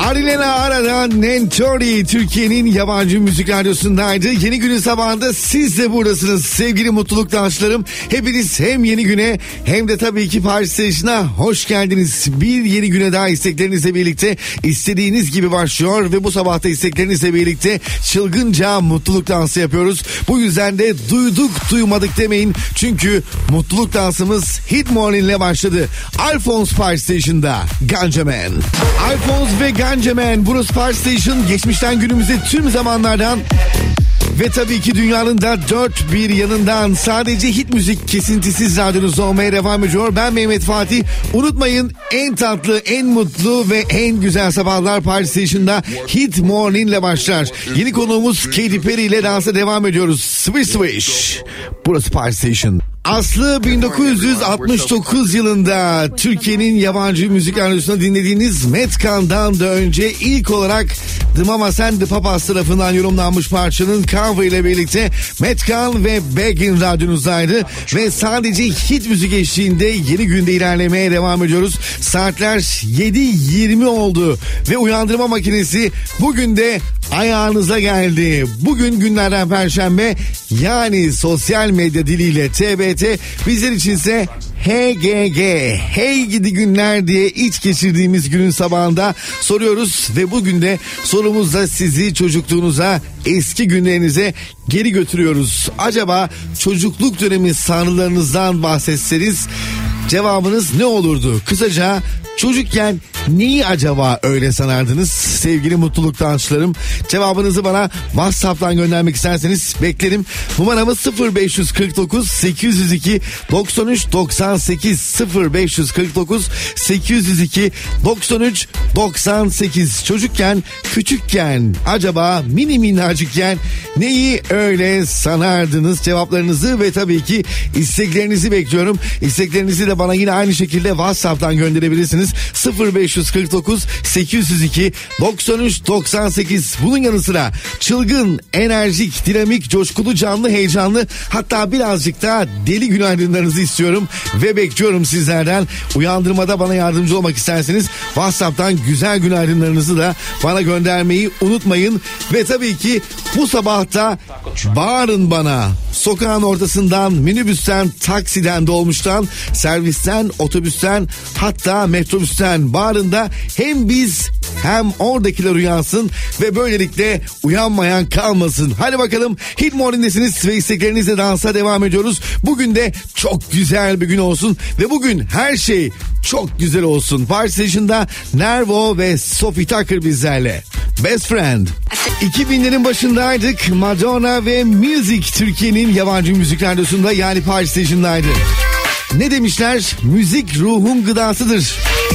Arilena Ara'dan Nentori Türkiye'nin yabancı müzik radyosundaydı. Yeni günün sabahında siz de buradasınız sevgili mutluluk danslarım. Hepiniz hem yeni güne hem de tabii ki Paris Station'a hoş geldiniz. Bir yeni güne daha isteklerinizle birlikte istediğiniz gibi başlıyor ve bu sabahta isteklerinizle birlikte çılgınca mutluluk dansı yapıyoruz. Bu yüzden de duyduk duymadık demeyin. Çünkü mutluluk dansımız Hit Morning ile başladı. Alphonse Paris Station'da Ganja Man. Alphonse ve Ganja Man, burası Paris Station. Geçmişten günümüze tüm zamanlardan ve tabii ki dünyanın da dört bir yanından sadece hit müzik kesintisiz radyonuzda olmaya devam ediyor. Ben Mehmet Fatih. Unutmayın, en tatlı, en mutlu ve en güzel sabahlar Paris Station'da Hit Morning ile başlar. Yeni konuğumuz Katy Perry ile dansa devam ediyoruz. Swish Swish. Burası Paris Station. Aslı 1969 yılında Türkiye'nin yabancı müzik radyosunda dinlediğiniz Metcalf'dan da önce ilk olarak The Mamas and the Papas tarafından yorumlanmış parçanın cover ile birlikte Metcalf ve Begin radyonuzdaydı ve sadece hit müzik eşliğinde yeni günde ilerlemeye devam ediyoruz. Saatler 7:20 oldu ve uyandırma makinesi bugün de ayağınıza geldi. Bugün günlerden Perşembe, yani sosyal medya diliyle TBT, bizler içinse HGG, hey gidi günler diye iç geçirdiğimiz günün sabahında soruyoruz ve bugün de sorumuzla sizi çocukluğunuza, eski günlerinize geri götürüyoruz. Acaba çocukluk dönemi sanrılarınızdan bahsetseniz cevabınız ne olurdu? Kısaca çocukken neyi acaba öyle sanardınız sevgili mutluluk dansçılarım? Cevabınızı bana WhatsApp'tan göndermek isterseniz beklerim. Numaramız 0549 802 93 98 0549 802 93 98. Çocukken, küçükken, acaba mini minnacıkken neyi öyle sanardınız? Cevaplarınızı ve tabii ki isteklerinizi bekliyorum. İsteklerinizi de bana yine aynı şekilde WhatsApp'tan gönderebilirsiniz. 0549 802 93 98. Bunun yanı sıra çılgın, enerjik, dinamik, coşkulu, canlı, heyecanlı, hatta birazcık da deli günaydınlarınızı istiyorum ve bekliyorum sizlerden. Uyandırmada bana yardımcı olmak isterseniz WhatsApp'tan güzel günaydınlarınızı da bana göndermeyi unutmayın. Ve tabii ki bu sabahta bağırın bana. Sokağın ortasından, minibüsten, taksiden, dolmuştan, servisten, otobüsten, hatta metrobüsten bağırında hem biz hem oradakiler uyansın ve böylelikle uyanmayan kalmasın. Hadi bakalım, Hit Morning'desiniz ve isteklerinizle dansa devam ediyoruz. Bugün de çok güzel bir gün olsun ve bugün her şey çok güzel olsun. Paris Station'da Nervo ve Sophie Tucker bizlerle. Best Friend. 2000'lerin başındaydık. Madonna ve Music Türkiye'nin yabancı müzik radyosunda, yani Paris Station'daydı. Ne demişler? Müzik ruhun gıdasıdır.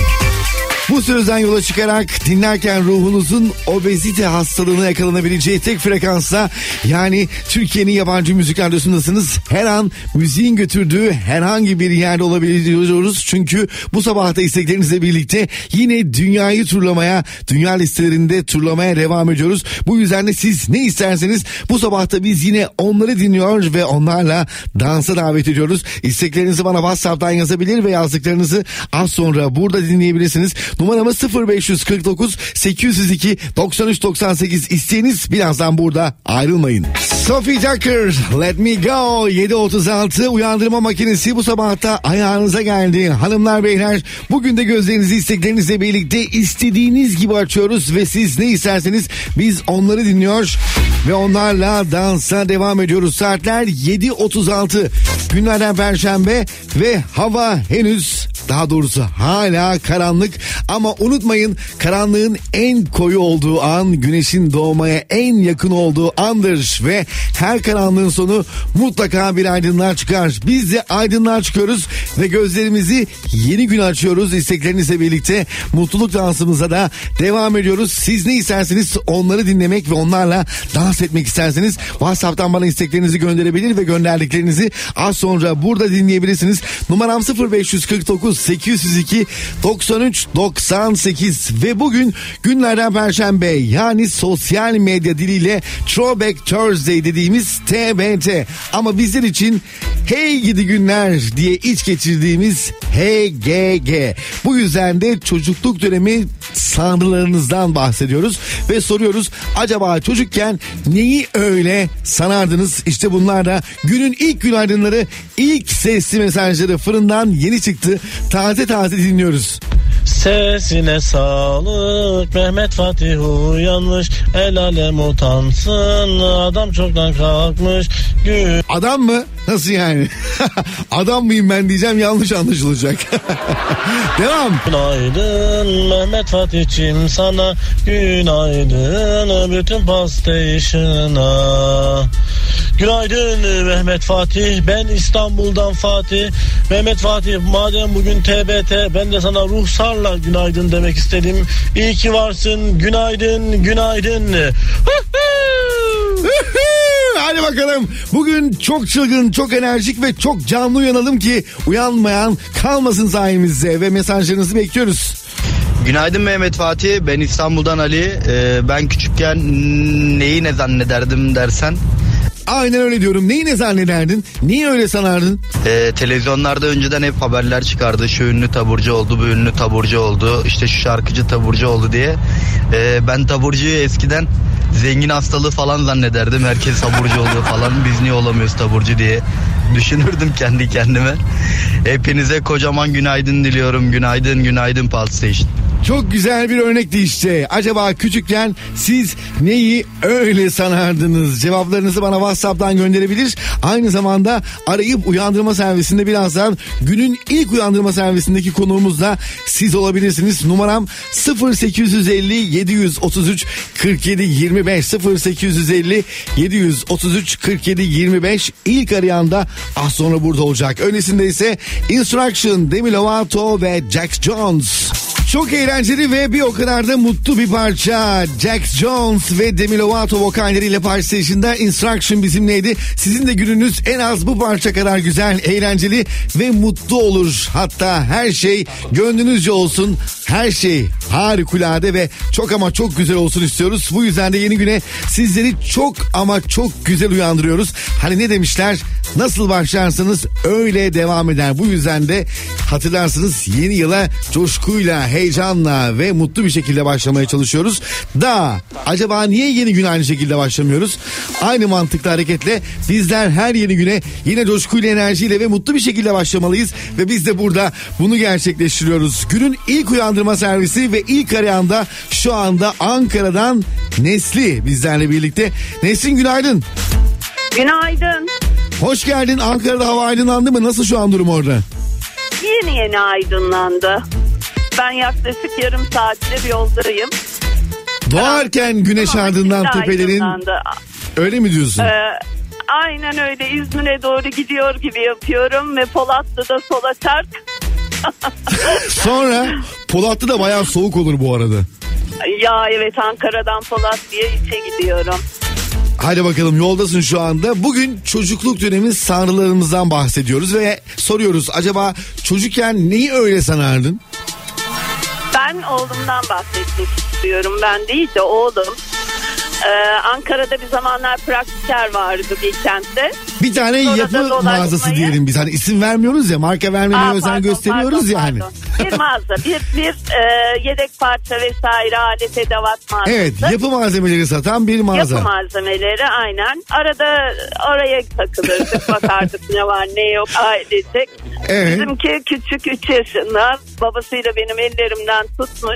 Bu sözden yola çıkarak dinlerken ruhunuzun obezite hastalığına yakalanabileceği tek frekansta, yani Türkiye'nin yabancı müzik radyosundasınız. Her an müziğin götürdüğü herhangi bir yerde olabiliyoruz. Çünkü bu sabahta isteklerinizle birlikte yine dünyayı turlamaya, dünya listelerinde turlamaya devam ediyoruz. Bu yüzden de siz ne isterseniz bu sabahta biz yine onları dinliyor ve onlarla dansa davet ediyoruz. İsteklerinizi bana WhatsApp'tan yazabilir ve yazdıklarınızı az sonra burada dinleyebilirsiniz. Numaramız 0549 802 93 98. İsteğiniz birazdan burada, ayrılmayın. Sophie Tucker, Let Me Go. 7.36 uyandırma makinesi bu sabahta ayağınıza geldi. Hanımlar beyler, bugün de gözlerinizi isteklerinizle birlikte istediğiniz gibi açıyoruz ve siz ne isterseniz biz onları dinliyor ve onlarla dansa devam ediyoruz. Saatler 7.36, günlerden Perşembe ve hava henüz, daha doğrusu hala karanlık. Ama unutmayın, karanlığın en koyu olduğu an güneşin doğmaya en yakın olduğu andır ve her karanlığın sonu mutlaka bir aydınlığa çıkar. Biz de aydınlığa çıkıyoruz ve gözlerimizi yeni gün açıyoruz. İsteklerinizle birlikte mutluluk dansımıza da devam ediyoruz. Siz ne isterseniz onları dinlemek ve onlarla dans etmek isterseniz WhatsApp'tan bana isteklerinizi gönderebilir ve gönderdiklerinizi az sonra burada dinleyebilirsiniz. Numaram 0549 802 93 98. 98 ve bugün günlerden Perşembe, yani sosyal medya diliyle Throwback Thursday dediğimiz TBT. Ama bizler için hey gidi günler diye iç geçirdiğimiz HGG. Bu yüzden de çocukluk dönemi sanrılarınızdan bahsediyoruz ve soruyoruz, acaba çocukken neyi öyle sanardınız? İşte bunlar da günün ilk günaydınları, ilk sesli mesajları fırından yeni çıktı. Taze taze dinliyoruz. Sesine sağlık, Mehmet Fatih uyanmış, el alem utansın, adam çoktan kalkmış. Adam mı? Nasıl yani? Adam mıyım ben diyeceğim, yanlış anlaşılacak. Devam. Günaydın Mehmet Fatih'cim, sana günaydın bütün PlayStation'a. Günaydın Mehmet Fatih, ben İstanbul'dan Fatih. Mehmet Fatih, madem bugün TBT, ben de sana ruhsarla günaydın demek istedim. İyi ki varsın, günaydın, günaydın. Hadi bakalım, bugün çok çılgın, çok enerjik ve çok canlı uyanalım ki uyanmayan kalmasın sayemizde ve mesajlarınızı bekliyoruz. Günaydın Mehmet Fatih, ben İstanbul'dan Ali. Ben küçükken neyi ne zannederdim dersen? Aynen öyle diyorum. Neyi ne zannederdin? Niye öyle sanardın? Televizyonlarda önceden hep haberler çıkardı. Şu ünlü taburcu oldu, bu ünlü taburcu oldu, İşte şu şarkıcı taburcu oldu diye. Ben taburcuyu eskiden zengin hastalığı falan zannederdim. Herkes taburcu oluyor falan. Biz niye olamıyoruz taburcu diye düşünürdüm kendi kendime. Hepinize kocaman günaydın diliyorum. Günaydın, günaydın PlayStation. Çok güzel bir örnekti işte. Acaba küçükken siz neyi öyle sanardınız? Cevaplarınızı bana WhatsApp'tan gönderebilir. Aynı zamanda arayıp uyandırma servisinde birazdan günün ilk uyandırma servisindeki konuğumuz da siz olabilirsiniz. Numaram 0850 733 47 25 0850 733 47 25. İlk arayan da az sonra burada olacak. Öncesinde ise Instruction, Demi Lovato ve Jax Jones. Çok eğlenceli ve bir o kadar da mutlu bir parça. Jax Jones ve Demi Lovato vokalleriyle PlayStation'da Instruction bizimleydi. Sizin de gününüz en az bu parça kadar güzel, eğlenceli ve mutlu olur. Hatta her şey gönlünüzce olsun. Her şey harikulade ve çok ama çok güzel olsun istiyoruz. Bu yüzden de yeni güne sizleri çok ama çok güzel uyandırıyoruz. Hani ne demişler? Nasıl başlarsanız öyle devam eder. Bu yüzden de hatırlarsınız, yeni yıla coşkuyla, heyecanla ve mutlu bir şekilde başlamaya çalışıyoruz. Da acaba niye yeni güne aynı şekilde başlamıyoruz? Aynı mantıkla hareketle bizler her yeni güne yine coşkuyla, enerjiyle ve mutlu bir şekilde başlamalıyız. Ve biz de burada bunu gerçekleştiriyoruz. Günün ilk uyandırma servisi ve ilk arayan da şu anda Ankara'dan Nesli bizlerle birlikte. Nesrin, günaydın. Günaydın. Hoş geldin. Ankara'da hava aydınlandı mı? Nasıl şu an durum orada? Yeni aydınlandı. Ben yaklaşık yarım saattir yoldayım. Doğarken güneş ardından tepelerin... Öyle mi diyorsun? Aynen öyle. İzmir'e doğru gidiyor gibi yapıyorum ve Polatlı'da sola çark. Sonra Polatlı da bayağı soğuk olur bu arada. Ya evet, Ankara'dan Polatlı'ya işe gidiyorum. Hadi bakalım, yoldasın şu anda. Bugün çocukluk dönemi sanrılarımızdan bahsediyoruz ve soruyoruz, acaba çocukken neyi öyle sanardın? Ben oğlumdan bahsetmek istiyorum. Ben değil de oğlum. Ankara'da bir zamanlar praktiker vardı Bilkent'te. Bir tane Sonra yapı mağazası diyelim biz. Hani isim vermiyoruz ya, marka vermemeye özen gösteriyoruz ya hani. Bir mağaza, bir yedek parça vesaire, alet edevat mağazası. Evet, yapı malzemeleri satan bir mağaza. Yapı malzemeleri, aynen. Arada oraya takılırdık, bakardık ne var ne yok ailecek. Evet. Bizimki küçük, 3 yaşında, babasıyla benim ellerimden tutmuş.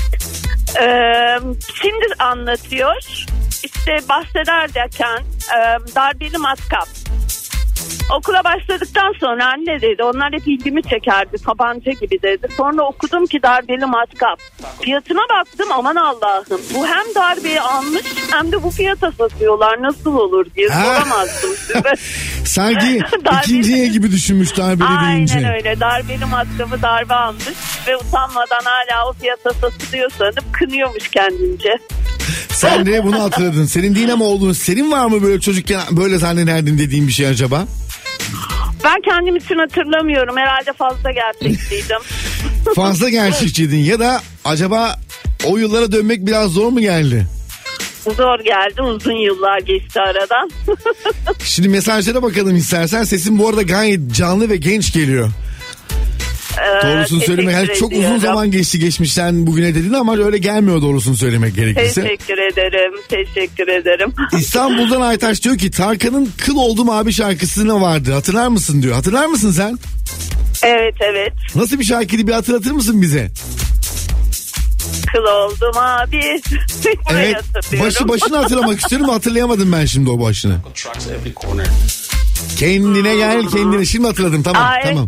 Şimdi anlatıyor. İşte bahsederken darbeli matkap. Okula başladıktan sonra anne dedi, onlar hep ilgimi çekerdi, tabanca gibi dedi. Sonra okudum ki darbeli matkap. Fiyatına baktım, aman Allah'ım, bu hem darbeyi almış hem de bu fiyata satıyorlar, nasıl olur diye soramazdım size. Sanki ikinciye gibi düşünmüş darbeli deyince. Aynen öyle, darbeli matkapı darbe almış ve utanmadan hala o fiyata satılıyor sanıp kınıyormuş kendince. Sen de bunu hatırladın. Senin değil ama olduğunu. Senin var mı böyle çocukken böyle zannederdin dediğin bir şey acaba? Ben kendim için hatırlamıyorum. Herhalde fazla gerçekçiydim. Fazla gerçekçiydin ya da acaba o yıllara dönmek biraz zor mu geldi? Zor geldi. Uzun yıllar geçti aradan. Şimdi mesajlara bakalım istersen. Sesin bu arada gayet canlı ve genç geliyor. Doğrusunu söylemek yani çok uzun zaman geçmişten bugüne dedin ama öyle gelmiyor doğrusunu söylemek gerekirse. Teşekkür ederim. İstanbul'dan Aytaş diyor ki Tarkan'ın Kıl Oldum Abi şarkısı ne vardı hatırlar mısın diyor. Hatırlar mısın sen? Evet. Nasıl bir şarkıydı bir hatırlatır mısın bize? Kıl oldum abi. Evet başını hatırlamak istiyorum hatırlayamadım ben şimdi o başını. Kendine gel kendine şimdi hatırladım tamam. Evet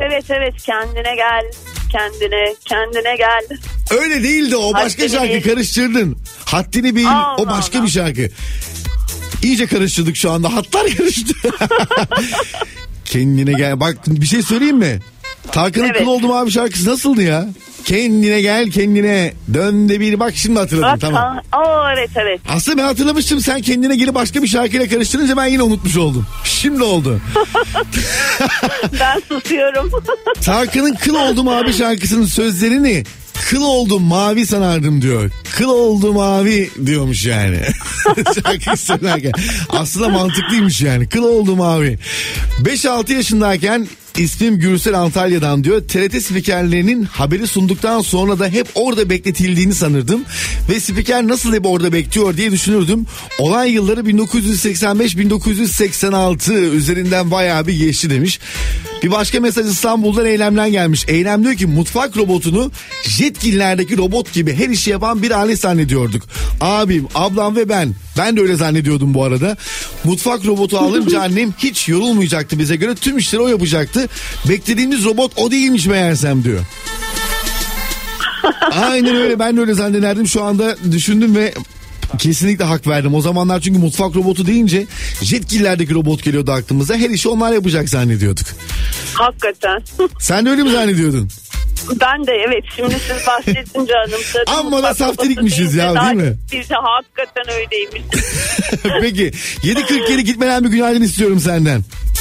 kendine gel. Öyle değildi o başka Haddini şarkı bil. Karıştırdın. Haddini bil o başka bir şarkı. İyice karıştırdık şu anda hatlar karıştı. Kendine gel bak bir şey söyleyeyim mi? Tarkan'ın Kıl Oldum Abi şarkısı nasıldı ya? Kendine gel kendine dön de bir bak şimdi hatırladım tamam. Evet. Aslında ben hatırlamıştım sen kendine gelip başka bir şarkıyla karıştırınca ben yine unutmuş oldum. Şimdi oldu. Ben susuyorum. Tarkan'ın Kıl Oldum Abi şarkısının sözlerini kıl oldum mavi sanardım diyor. Kıl oldum mavi diyormuş yani. Şarkıyı söylerken. Aslında mantıklıymış yani. Kıl oldum mavi. 5-6 yaşındayken İsmim Gürsel Antalya'dan diyor. TRT spikerlerinin haberi sunduktan sonra da hep orada bekletildiğini sanırdım. Ve spiker nasıl hep orada bekliyor diye düşünürdüm. Olay yılları 1985-1986 üzerinden bayağı bir geçti demiş. Bir başka mesaj İstanbul'dan Eylem'den gelmiş. Eylem diyor ki mutfak robotunu Jetgiller'deki robot gibi her işi yapan bir alet zannediyorduk. Abim, ablam ve ben. Ben de öyle zannediyordum bu arada. Mutfak robotu alınca annem hiç yorulmayacaktı bize göre. Tüm işleri o yapacaktı. Beklediğimiz robot o değilmiş meğersem diyor. Aynen öyle ben de öyle zannederdim. Şu anda düşündüm ve kesinlikle hak verdim. O zamanlar çünkü mutfak robotu deyince Jetgiller'deki robot geliyordu aklımıza. Her işi onlar yapacak zannediyorduk. Hakikaten. Sen de öyle mi zannediyordun? Ben de evet şimdi siz bahsedince anımsadım. Amma da saftirikmişiz ya değil mi? Biz de hakikaten öyleymiş. Peki 7.47 gitmeden bir günaydın istiyorum senden.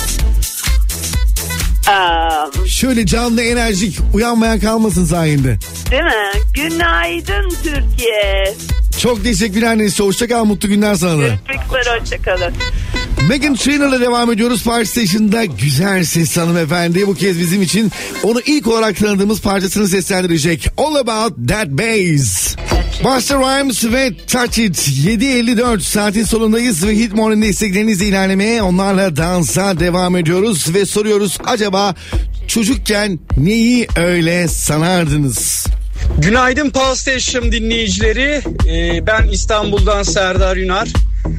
Şöyle canlı enerjik uyanmayan kalmasın sayende. Değil mi? Günaydın Türkiye. Çok teşekkürler Nesli. Hoşçakal mutlu günler sana da. Görüşmek üzere hoşçakalın. Meghan Trainor'la devam ediyoruz. Party Station'da güzel ses hanımefendi. Bu kez bizim için onu ilk olarak tanıdığımız parçasını seslendirecek. All About That Bass. Busta Rhymes ve Touch It. 7.54 saatin sonundayız ve Hit Morning'de isteklerinizle ilerlemeye onlarla dansa devam ediyoruz. Ve soruyoruz acaba çocukken neyi öyle sanardınız? Günaydın Pulse Station dinleyicileri. Ben İstanbul'dan Serdar Yunar.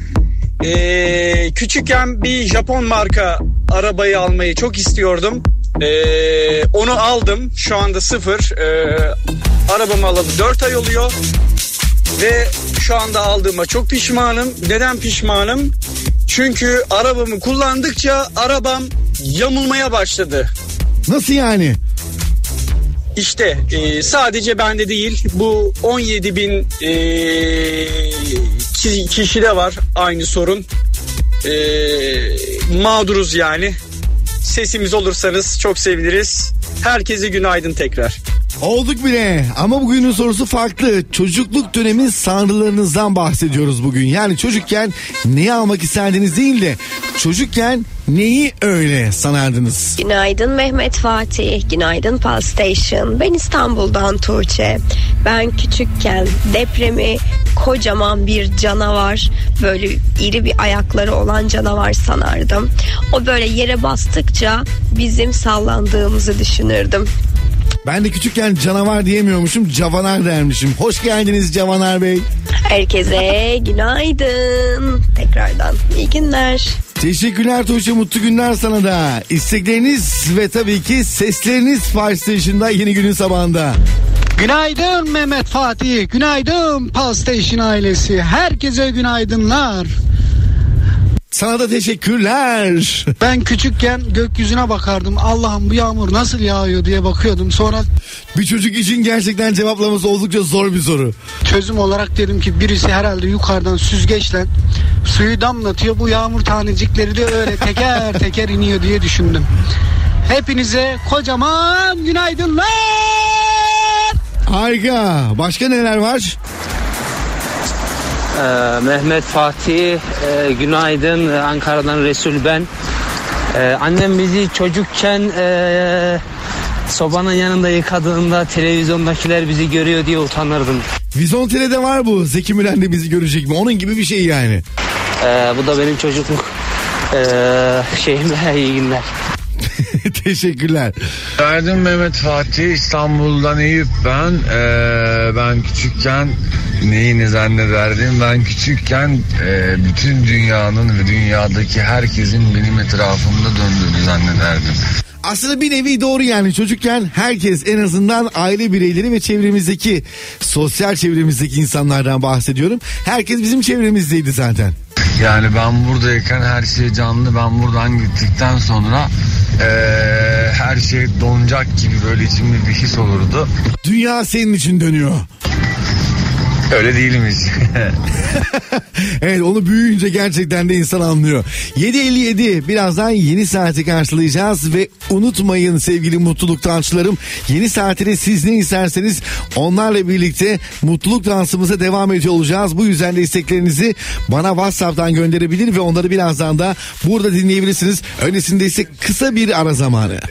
Küçükken bir Japon marka arabayı almayı çok istiyordum. Onu aldım. Şu anda sıfır. Arabamı alalı 4 ay oluyor. Ve şu anda aldığıma çok pişmanım. Neden pişmanım? Çünkü arabamı kullandıkça arabam yamulmaya başladı. Nasıl yani? İşte sadece bende değil, bu 17 bin kişide var aynı sorun. Mağduruz yani. Sesimiz olursanız çok seviniriz. Herkese günaydın tekrar. Olduk bile ama bugünün sorusu farklı. Çocukluk dönemin sanrılarınızdan bahsediyoruz bugün. Yani çocukken neyi almak isterdiniz değil de çocukken neyi öyle sanardınız? Günaydın Mehmet Fatih, günaydın Pulse Station. Ben İstanbul'dan Tuğçe. Ben küçükken depremi kocaman bir canavar, böyle iri bir ayakları olan canavar sanardım. O böyle yere bastıkça bizim sallandığımızı düşünürdüm. Ben de küçükken canavar diyemiyormuşum, cavanar dermişim. Hoş geldiniz Cavanar Bey. Herkese günaydın. Tekrardan iyi günler. Teşekkürler Tuğçe, mutlu günler sana da. İstekleriniz ve tabii ki sesleriniz Party Station'da yeni günün sabahında. Günaydın Mehmet Fatih, günaydın Pulse Station ailesi. Herkese günaydınlar. Sana da teşekkürler. Ben küçükken gökyüzüne bakardım. Allah'ım bu yağmur nasıl yağıyor diye bakıyordum. Sonra Bir çocuk için gerçekten cevaplaması oldukça zor bir soru. çözüm olarak dedim ki birisi herhalde yukarıdan süzgeçle suyu damlatıyor. Bu yağmur tanecikleri de öyle teker teker iniyor diye düşündüm. Hepinize kocaman günaydınlar. Harika. Başka neler var? Mehmet Fatih, günaydın. Ankara'dan Resul ben. Annem bizi çocukken sobanın yanında yıkadığında televizyondakiler bizi görüyor diye utanırdım. Vizontele'de var bu. Zeki Müren de bizi görecek mi? Onun gibi bir şey yani. Bu da benim çocukluk şeyimle. İyi günler. Teşekkürler. Günaydın Mehmet Fatih, İstanbul'dan Eyüp ben. Ben küçükken neyini zannederdim? Ben küçükken bütün dünyanın ve dünyadaki herkesin benim etrafımda döndüğünü zannederdim. Aslında bir nevi doğru yani. Çocukken herkes, en azından aile bireyleri ve çevremizdeki, sosyal çevremizdeki insanlardan bahsediyorum. Herkes bizim çevremizdeydi zaten. Yani ben buradayken her şey canlı. Ben buradan gittikten sonra her şey donacak gibi böyle içimde bir his olurdu. Dünya senin için dönüyor. Öyle değil miyiz? Evet, onu büyüyünce gerçekten de insan anlıyor. 7.57, birazdan yeni saati karşılayacağız ve unutmayın sevgili mutluluk dansçılarım, yeni saatine siz ne isterseniz onlarla birlikte mutluluk dansımıza devam ediyor olacağız. Bu yüzden de isteklerinizi bana WhatsApp'tan gönderebilir ve onları birazdan da burada dinleyebilirsiniz. Öncesinde ise kısa bir ara zamanı.